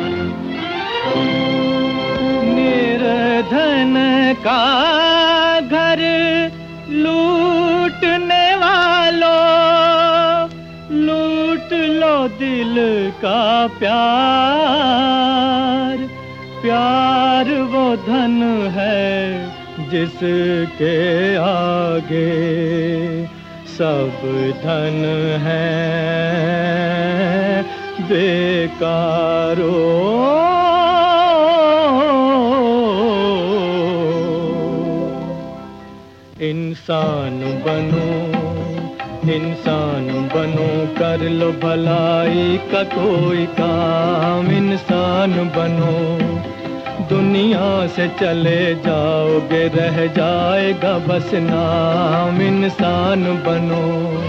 निर्धन का घर लूटने वालों, लूट लो दिल का प्यार। प्यार वो धन है जिसके आगे सब धन है बेकारो। इंसान बनो, इंसान बनो, कर लो भलाई का कोई काम। इंसान बनो, दुनिया से चले जाओगे रह जाएगा बस नाम। इंसान बनो।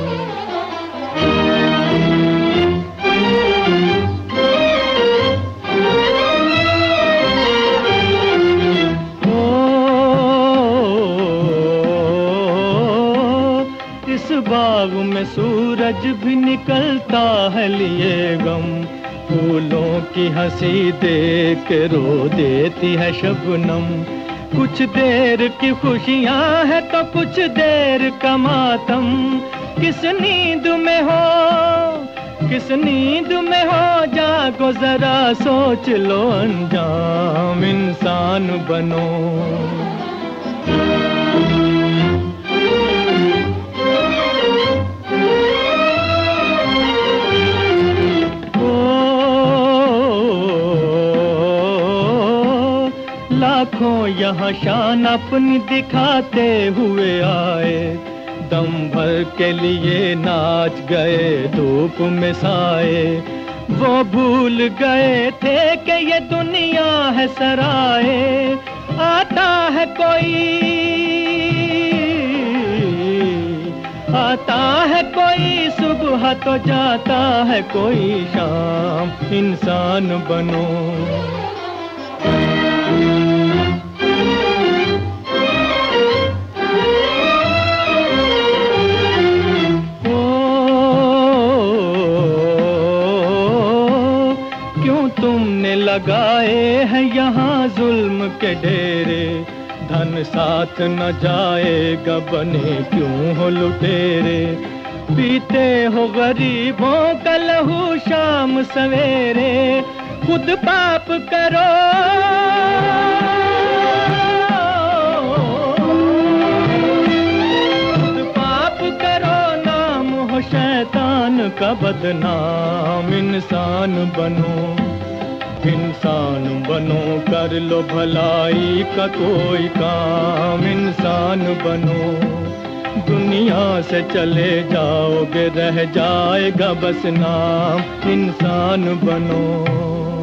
इस बाग में सूरज भी निकलता है लिए गम। फूलों की हंसी देख रो देती है शबनम। कुछ देर की खुशियां है तो कुछ देर का मातम। किस नींद में हो, किस नींद में हो, जागो जरा सोच लो अंजाम। इंसान बनो। लाखों यहाँ शान अपनी दिखाते हुए आए। दम भर के लिए नाच गए धूप में साए। वो भूल गए थे कि ये दुनिया है सराए। आता है कोई, आता है कोई सुबह तो जाता है कोई शाम। इंसान बनो। तुमने लगाए हैं यहाँ जुल्म के डेरे। धन साथ न जाएगा बने क्यों हो लुटेरे। पीते हो गरीबों का लहू शाम सवेरे। खुद पाप करो, खुद पाप करो, नाम हो शैतान का बदनाम। इंसान बनो, इंसान बनो, कर लो भलाई का कोई काम। इंसान बनो, दुनिया से चले जाओगे रह जाएगा बस नाम। इंसान बनो।